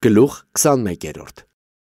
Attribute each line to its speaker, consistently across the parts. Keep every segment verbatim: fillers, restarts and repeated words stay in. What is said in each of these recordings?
Speaker 1: Գլուխ քսանմեկերորդ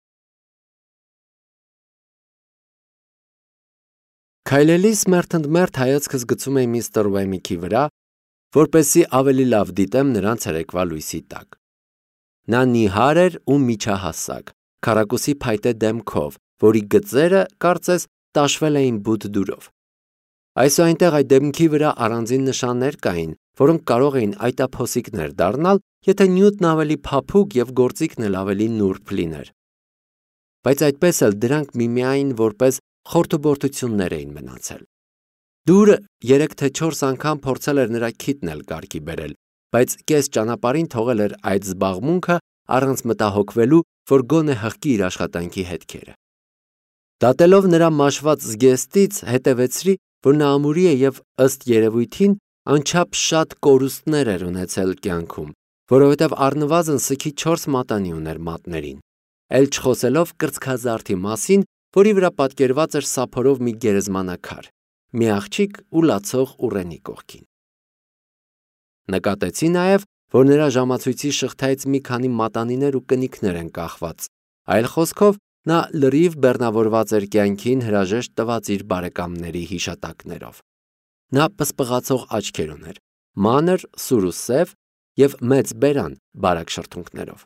Speaker 1: Քայլելիս մերթընդմերթ հայացքս գցում էի միստր Ուեմիքի վրա, որպեսզի ավելի լավ դիտեմ նրան ցերեկվա լույսի տակ։ Նա նիհար էր ու միջահասակ, քառակուսի փայտե դեմքով, որի գծերը, կարծես, տաշվել էին բութ դուրով։ Այսուհետև այդ դեմքի վրա առանձին նշաններ կային, որոնք կարող էին այտափոսիկներ դառնալ, եթե նյութն ավելի փափուկ և գործիքն էլ ավելի նուրբ լիներ։ Բայց այդպես էլ դրանք միմիայն որպես խորթուբորթություններ էին մնացել։ Դուրը երեք թե չորս անգամ փորձել էր նրա քիթն էլ կարգի բերել, բայց կես ճանապարհին թողել էր այդ զբաղմունքը առանց մտահոգվելու, որ գոնե հղկի իր աշխատանքի հետքերը։ Դատելով նրա մաշված զգեստից հետևեցրի, որ նա ամուրի է և ըստ երևույթին անչափ շատ կորուստներ էր ունեցել կյանքում, որովհետև առնվազն սգի չորս մատանի ուներ մատներին, էլ չխոսելով կրծքազարդի մասին, որի վրա պատկերված էր սափորով մի գերեզմանակար, մի աղջիկ ու լացող ուռենի կողքին։ Նկատեցի նաև, որ նրա ժամացույցի շղթայից մի քանի մատանիներ ու կնիքներ են կախված, այլ խոսքով նա լրիվ բեռնավորված էր կյանքին հրաժեշտ տված իր բարեկամների հիշատակներով։ Նա պսպղացող աչքեր ուներ, մանր, սուր ու սև և մեծ բերան բարակ շրթունքներով։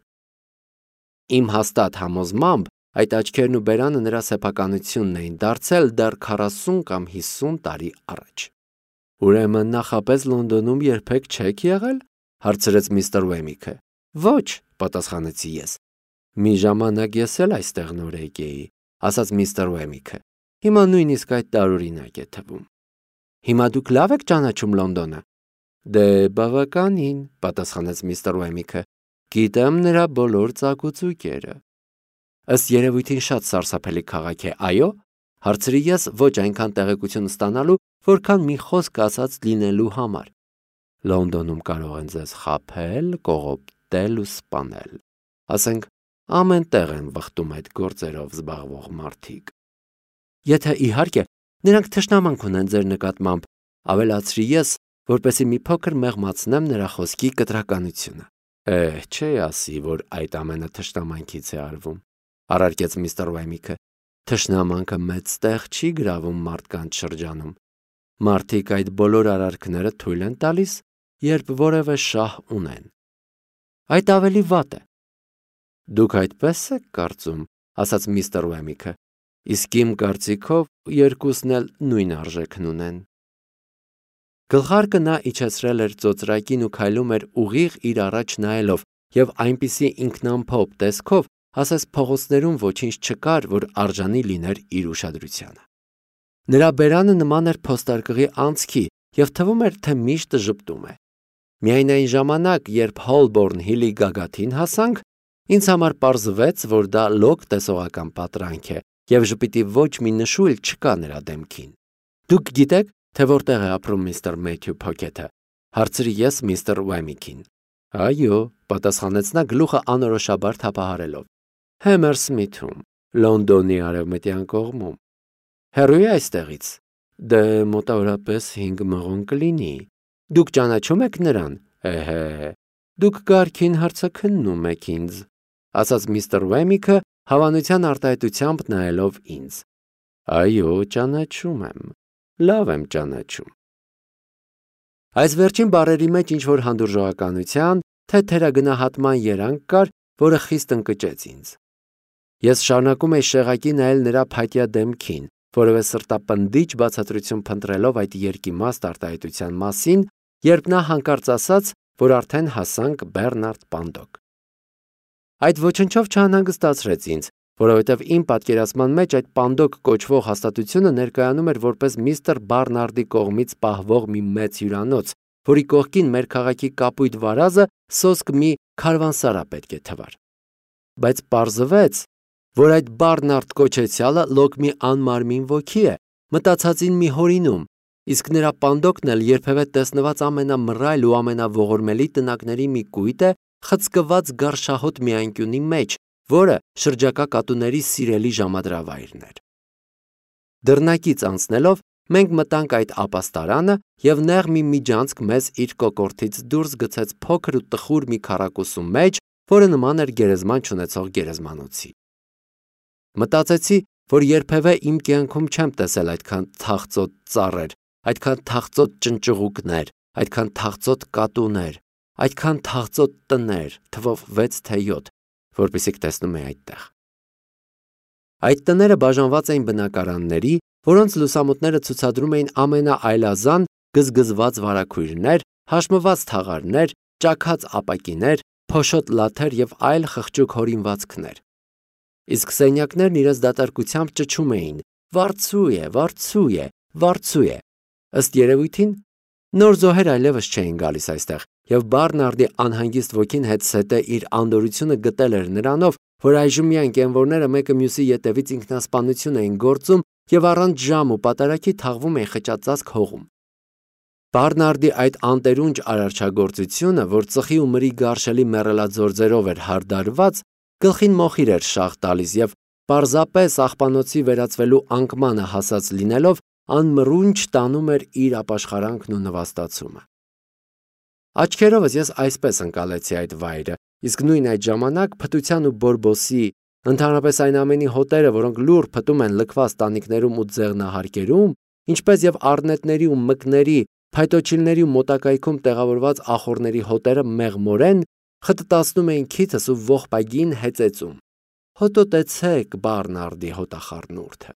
Speaker 1: Իմ հաստատ համոզմամբ այդ աչքերն ու բերանը նրա սեփականությունն էին դարձել դեռ քառասուն կամ հիսուն տարի առաջ։ Ուրեմն նախապես Լոնդոնում երբեք չեք եղել, հարցրեց միստր Ուեմիքը։ Ոչ, պատասխանեցի ես։ Մի ժամանակ ես էլ այստեղ նոր եկեի, ասաց միստր Ուեմիքը։ Հիմա նույնիսկ այդ տարօրինակ է թվում։ Հիմա դուք լավ եք ճանաչում Լոնդոնը։ Դե բավականին, պատասխանեց միստր Ուեմիքը։ Գիտեմ նրա բոլոր ծակուցուկերը։ Ըստ երևույթին շատ սարսափելի քաղաք է, այո, հարցրի ես ոչ այնքան տեղեկություն ստանալու, որքան մի խոսք ասած լինելու համար։ Լոնդոնում կարող են ձեզ խաբել, կողոպտել ու սպանել։ Ասենք, ամեն տեղ են վխտում այդ գործերով զբաղվող մարդիկ։ Եթե իհարկե նրանք թշնամանք ունեն ձեր նկատմամբ, ավելացրի ես, որպեսզի մի փոքր մեղմացնեմ նրա խոսքի կտրականությունը։ Է, չէ ասի, որ այդ ամենը թշնամանքից է արվում, առարկեց միստր Ուեմիքը։ Թշնամանքը մեծ տեղ չի գրավում մարդկանց շրջանում։ Մարդիկ այդ բոլոր արարքները թույլ են տալիս, երբ որևէ շահ ունեն։ Այդ ավելի վատ է։ Դուք այդպես եք կարծում, ասաց միստր Ուեմիքը, իսկ իմ կարծիքով երկուսն էլ նույն արժեքն ունեն։ Գլխարկը նա իջեցրել էր ծոծրակին ու քայլում էր ուղիղ իր առաջ նայելով և այնպիսի ինքնամփոփ տեսքով, ասես փողոցներում ոչինչ չկար, որ արժանի լիներ իր ուշադրությանը։ Նրա բերանը նման էր փոստարկղի անցքի և թվում էր, թե միշտ ժպտում է։ Միայն այն ժամանակ, երբ Հոլբորն Հիլի գագաթին հասանք, ինձ համար պարզվեց, որ դա լոկ տեսողական պատրանք է և ժպիտի ոչ մի նշույլ չկա նրա դեմքին։ Դուք գիտեք, թե որտեղ է ապրում միստր Մեթյու Փոքեթը, հարցրի ես միստր Ուեմիքին։ Այո, պատասխանեց նա գլուխը անորոշաբար թափահարելով։ Հեմերսմիթում, Լոնդոնի արևմտյան կողմում։ Հեռու է այստեղից։ Դե մոտավորապես հինգ մղոն կլինի։ Դուք ճանաչում եք նրան։ Էհե, դուք կարգին հարցաքննում եք ինձ, ասաց միստր Ուեմիքը հավանության արտահայտությամբ նայելով ինձ։ Այո, ճանաչում եմ։ Լավ եմ ճանաչում։ Այս վերջին բառերի մեջ ինչ-որ հանդուրժողականության, թեթերագնահատման երանգ կար, որը խիստ ընկճեց ինձ։ Ես շարունակում էի շեղակի նայել նրա փայտյա դեմքին, որևէ սրտապնդիչ բացատրություն փնտրելով այդ երկիմաստ արտահայտության մասին, երբ նա հանկարծ ասաց, որ արդեն հասանք Բեռնարդ Պանդոկ։ Այդ ոչնչով չանհանգստացրեց ինձ, որովհետև իմ պատկերացման մեջ այդ Պանդոկ կոչվող հաստատությունը ներկայանում էր որպես միստր Բարնարդի կողմից պահվող մի մեծ հյուրանոց, որի կողքին մեր քաղաքի կապույտ վարազը սոսկ մի քարվանսարա պետք է թվար։ Բայց պարզվեց, որ այդ Բարնարդ կոչեցյալը լոկ մի անմարմին ոգի է, մտածածին մի հորինում, իսկ նրա Պանդոկն էլ երբևէ տեսնված ամենամռայլ ու ամենաողորմելի տնակների մի կույտ է, խցկված գարշահոտ մի անկյունի մեջ, որը շրջակա կատուների սիրելի ժամադրավայրն էր։ Դռնակից անցնելով մենք մտանք այդ ապաստարանը և նեղ մի միջանցք մեզ իր կոկորդից դուրս գցեց փոքր ու տխուր մի քառակուսու մեջ, որը նման էր գերեզման չունեցող գերեզմանոցի։ Մտածեցի, որ երբևէ իմ կյանքում չեմ տեսել այդքան թախծոտ ծառեր, այդքան թախծոտ ճնճղուկներ, այդքան թախծոտ կատուներ, այդքան թախծոտ տներ, թվով վեց թե յոթ, որպեսզի տեսնում էի այդտեղ։ Այդ տները բաժանված էին բնակարանների, որոնց լուսամուտները ցուցադրում էին ամենաայլազան գզգզված վարագույրներ, հաշմված թաղարներ, ճաքած ապակիներ, փոշոտ լաթեր եւ այլ խղճուկ հորինվածքներ։ Իսկ սենյակներն իրենց դատարկությամբ ճչում էին. «Վարձու է, վարձու է, վարձու է»։ Ըստ երևույթին, նոր զոհեր այլևս չէին գալիս այստեղ, եւ Բարնարդի անհանգիստ ոգին հետսետե իր անդորությունը գտել էր նրանով, որ այժմյան կենվորները մեկը մյուսի ետևից ինքնասպանություն էին գործում եւ առանց ժամ ու պատարագի թաղվում էին խճածածկ հողում։ Բարնարդի այդ անտերունջ արարչագործությունը, որ ծխի ու մրի գարշելի մեռելաձորձերով էր հարդարված, գլխին մոխիր էր շաղ տալիս եւ պարզապես աղբանոցի վերածվելու անկմանը հասած լինելով անմռունչ տանում էր իր ապաշխարանքն ու նվաստացումը։ Աչքերովս ես այսպես ընկալեցի այդ վայրը, իսկ նույն այդ ժամանակ փտության ու բորբոսի, ընդհանրապես այն ամենի հոտերը, որոնք լուռ փտում են լքված տանիքներում ու ձեղնահարկերում, ինչպես եւ առնետների ու մկների, փայտոչիլների ու մոտակայքում տեղավորված ախորների հոտերը մեղմորեն, խտտացնում էին քիթս ու ողբագին հեծեծում։ Հոտոտեցեք Բարնարդի հոտախառնուրդը։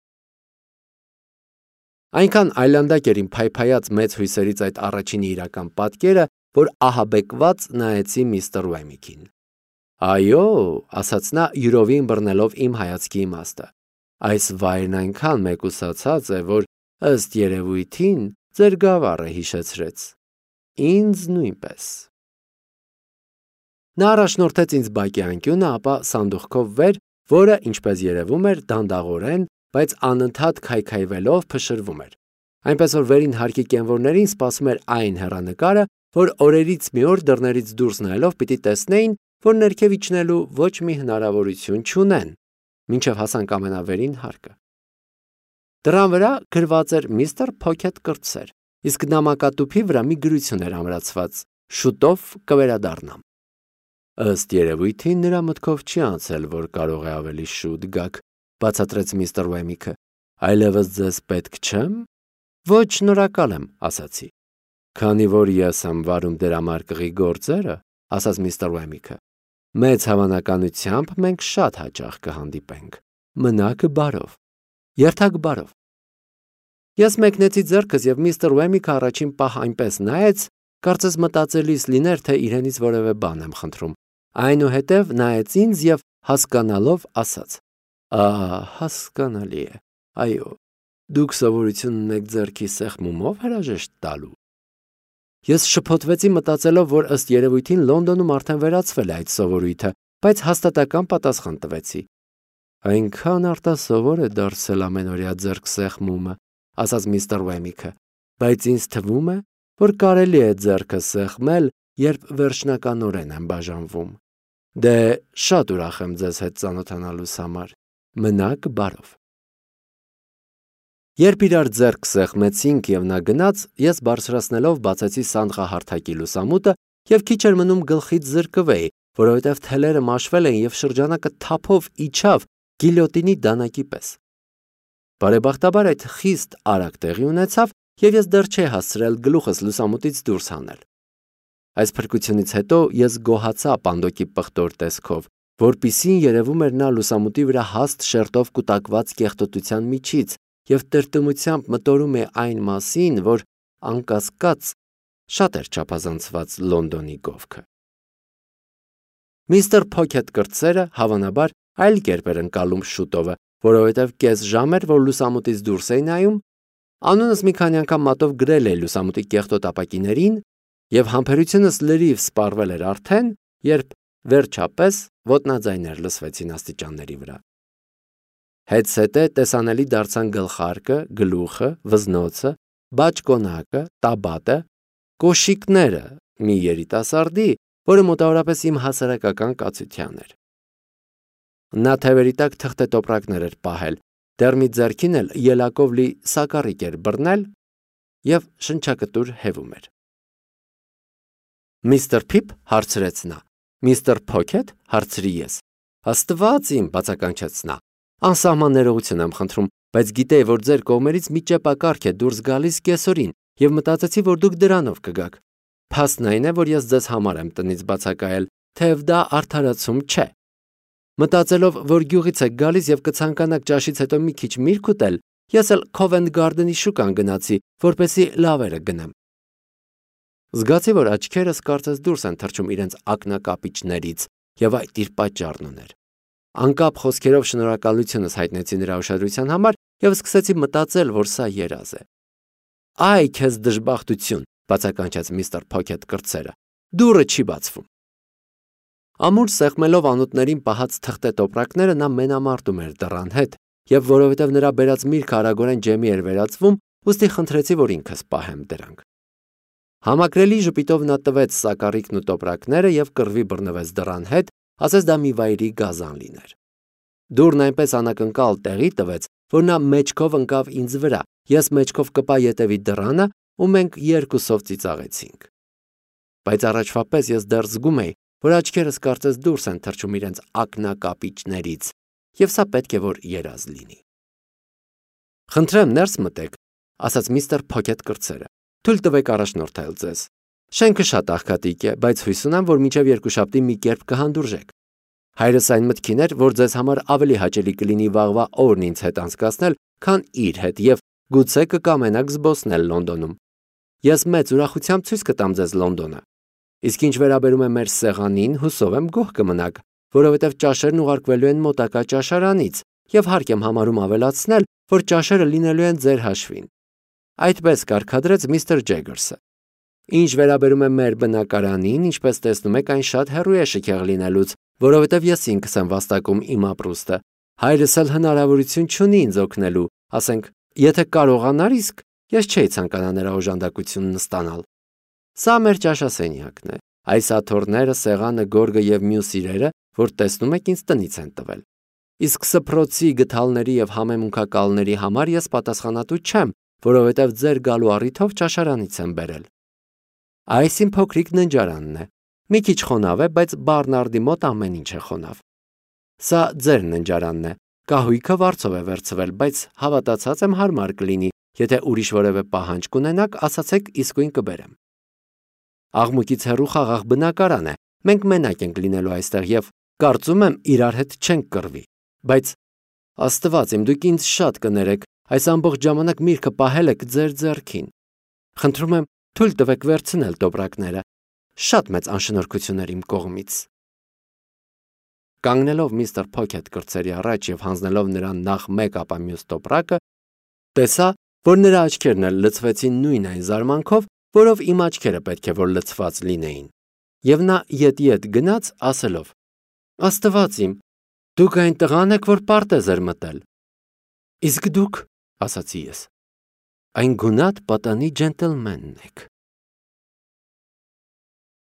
Speaker 1: Այնքան այլանդակ էր իմ փայփայած մեծ հույսերից այդ առաջին իրական պատկերը, որ ահաբեկված նայեցի միստր Ուեմիկին։ Այո, ասաց նա յուրովին բռնելով իմ հայացքի իմաստը։ Այս վայրն այնքան մեկուսացած է, որ ըստ երևույթին ձեր գավառը հիշեցրեց։ Ինձ նույնպես։ Նա առաջնորդեց ինձ բակի անկյունը, ապա սանդուղքով վեր, որը, ինչպես երևում էր, դանդաղորեն, բայց անընդհատ քայքայվելով փշրվում էր։ Այնպես որ վերին հարկի կենվորներին սպասում էր այն հեռանկարը, որ օրերից մի օր դռներից դուրս նայելով պիտի տեսնեին, որ ներքև իջնելու ոչ մի հնարավորություն չունեն, մինչև հասանք ամենավերին հարկը։ Դռան վրա գրված էր միստր Փոքեթ կրտսեր, իսկ նամակատուփի վրա մի գրություն էր ամրացված. շուտով կվերադառնամ։ Ըստ երևույթին նրա մտքով չի անցել, որ կարող է ավելի շուտ գաք, բացատրեց միստր Ուեմիկը։ Այլևս ձեզ պետք չեմ։ Ոչ, շնորհակալ եմ, ասացի։ Քանի որ ես եմ վարում դրամարկղի գործերը, ասաց միստր Ուեմիկը, մեծ հավանականությամբ մենք շատ հաճախ կհանդիպենք։ Մնաք բարով։ Երթակ բարով։ Ես մեկնեցի ձեռքս եւ միստր Ուեմիկը առաջին պահ այնպես նայեց, կարծես մտածելիս լիներ, թե իրենից որևէ բան եմ խնդրում։ Այնուհետև նայեց ինձ եւ հասկանալով ասաց. Ահա, հասկանալի է։ Այո, դուք սովորություն ունեք ձեռքի սեղմումով հրաժեշտ տալու։ Ես շփոթվեցի մտածելով, որ ըստ երևույթին Լոնդոնում արդեն վերացվել է այդ սովորույթը, բայց հաստատական պատասխան տվեցի։ Այնքան արտասովոր է դարձել ամենօրյա ձեռք սեղմումը, ասաց միստր Ուեմիկը, բայց ինձ թվում է, որ կարելի է ձեռքը սեղմել, երբ վերջնականորեն են բաժանվում։ Դե շատ ուրախ եմ ձեզ հետ ծանոթանալուս համար։ Մնաք բարով։ Երբ իրար ձեռք սեղմեցինք եւ նա գնաց, ես բարձրացնելով բացեցի սանդղահարթակի լուսամուտը եւ քիչ էր մնում գլխից զրկվեի, որովհետեւ թելերը մաշվել էին եւ շրջանակը թափով իջավ գիլյոտինի դանակի պես։ Բարեբախտաբար այդ խիստ արագ տեղի ունեցավ եւ ես դեռ չէի հասցրել գլուխս լուսամուտից դուրս հանել։ Այս փրկությունից հետո ես գոհացա պանդոկի պղտոր տեսքով, որպիսին երևում էր նա լուսամուտի վրա հաստ շերտով կուտակված կեղտոտության միջից եւ տրտմությամբ մտորում է այն մասին, որ անկասկած շատ էր չափազանցված Լոնդոնի գովքը։ Միստր Փոքեթ կրտսերը հավանաբար այլ կերպ էր ընկալում շուտովը, որովհետև կես ժամ էր, որ լուսամուտից դուրս էի նայում, անունս մի քանի անգամ մատով գրել էի լուսամուտի կեղտոտ ապակիներին եւ համբերությունս լրիվ սպառվել էր արդեն, երբ վերջապես ոտնաձայներ լսվեցին աստիճանների վրա։ Հետսետե տեսանելի դարձան գլխարկը, գլուխը, վզնոցը, բաճկոնակը, տաբատը, կոշիկները մի երիտասարդի, որը մոտավորապես իմ հասարակական կացության էր։ Նա թևերի տակ թղթե տոպրակներ էր պահել, դեռ մի ձեռքին էլ ելակով լի սակառիկ էր բռնել եւ շնչակտուր հևում էր։ Միստր Փիփ հարցրեց նա. Միստր Փոքեթ, հարցրի ես։ Աստված իմ, բացականչեց նա։ Անսահման ներողություն եմ խնդրում, բայց գիտեի, որ ձեր կողմերից մի ճեպակառք է դուրս գալիս կեսօրին եւ մտածեցի, որ դուք դրանով կգաք։ Փաստն այն է, որ ես ձեզ համար եմ տնից բացակայել, թեև դա արդարացում չէ։ Մտածելով, որ գյուղից եք գալիս եւ կցանկանաք ճաշից հետո մի քիչ միրգ ուտել, ես էլ Covent Garden-ի շուկան գնացի, որպեսզի լավերը գնեմ։ Զգացի, որ աչքերս կարծես դուրս են թռչում իրենց ակնակապիճներից, եւ այդ իր պատճառն ուներ։ Անկապ խոսքերով շնորհակալությունս հայտնեցի նրա ուշադրության համար եւ սկսեցի մտածել, որ սա երազ է։ Այ քեզ դժբախտություն, բացականչեց միստր Փոքեթ կրտսերը։ Դուռը չի բացվում։ Ամուր սեղմելով անոթներին պահած թղթե տոպրակները նա մենամարտում էր դռան հետ, եւ որովհետեւ նրա բերած միրգը արագորեն ջեմի էր վերածվում, ուստի խնդրեցի, որ ինքս պահեմ դրանք։ Համակրելի ժպիտով նա տվեց սակառիկն ու տոպրակները եւ կռվի բռնվեց դռան հետ, ասես դա մի վայրի գազան լիներ։ Դուռն այնպես անակնկալ տեղի տվեց, որ նա մեջքով ընկավ ինձ վրա, ես մեջքով կպա ետևի դռանը ու մենք երկուսով ծիծաղեցինք։ Բայց առաջվա պես ես դեռ զգում էի, որ աչքերս կարծես դուրս են թռչում իրենց ակնակապիճներից, եւ սա պետք է որ երազ լինի։ Խնդրեմ ներս մտեք, ասաց միստր Փոքեթ կրտսերը։ Թույլ տվեք առաջնորդել ձեզ։ Շենքը շատ աղքատիկ է, բայց հույս ունեմ, որ մինչև երկուշաբթի մի կերպ կհանդուրժեք։ Հայրս այն մտքին էր, որ ձեզ համար ավելի հաճելի կլինի վաղվա օրն ինձ հետ անցկացնել, քան իր հետ եւ գուցե կկամենաք զբոսնել Լոնդոնում։ Ես մեծ ուրախությամբ ցույց կտամ ձեզ Լոնդոնը։ Իսկ ինչ վերաբերում է մեր սեղանին, հուսով եմ գոհ կմնաք, որովհետև ճաշերն ուղարկվելու են մոտակա ճաշարանից եւ հարկ եմ համարում ավելացնել, որ ճաշերը լինելու են ձեր հաշվին։ Այդպես կարգադրեց միստր Ջեգերսը։ Ինչ վերաբերում է մեր բնակարանին, ինչպես տեսնում եք, այն շատ հեռու է շքեղ լինելուց, որովհետև ես ինքս եմ վաստակում իմ ապրուստը։ Հայրս էլ հնարավորություն չունի ինձ օգնելու, ասենք, եթե կարողանար, իսկ ես չէի ցանկանա նրա օժանդակությունն ստանալ։ Սա մեր ճաշասենյակն է։ Այս աթոռները, սեղանը, գորգը եւ մյուս իրերը, որ տեսնում եք, ինձ տնից են տվել։ Իսկ սփռոցի, գդալների եւ համեմունքակալների համար ես պատասխանատու չեմ, որովհետև ձեր գալու առիթով ճաշարանից եմ բերել։ Այս իմ փոքրիկ ննջարանն է։ Մի քիչ խոնավ է, բայց Բարնարդի մոտ ամեն ինչ է խոնավ։ Սա ձեր ննջարանն է։ Կահույքը վարձով է վերցվել, բայց հավատացած եմ հարմար կլինի, եթե ուրիշ որևէ պահանջ կունենաք, ասացեք, իսկույն կբերեմ։ Աղմուկից հեռու խաղաղ բնակարան է։ Մենք մենակ ենք լինելու այստեղ եւ կարծում եմ իրար հետ չենք կռվի։ Բայց Աստված իմ, դուք ինձ շատ կներեք, այս ամբողջ ժամանակ միրգը պահել եք ձեր ձեռքին։ Խնդրում եմ, թույլ տվեք վերցնել տոպրակները։ Շատ մեծ անշնորհքություն էր իմ կողմից։ Կանգնելով միստր Փոքեթ կրտսերի առաջ եւ հանձնելով նրան նախ մեկ ապա մյուս տոպրակը, տեսա, որ նրա աչքերն էլ լցվեցին նույն այն զարմանքով, որով իմ աչքերը պետք է որ լցված լինեին։ Եվ նա ետ-ետ գնաց, ասելով. Աստված իմ, դուք այն տղան եք, որ պարտեզ էր մտել։ Իսկ դուք, ասացի ես, այն գունատ պատանի ջենտլմենն եք։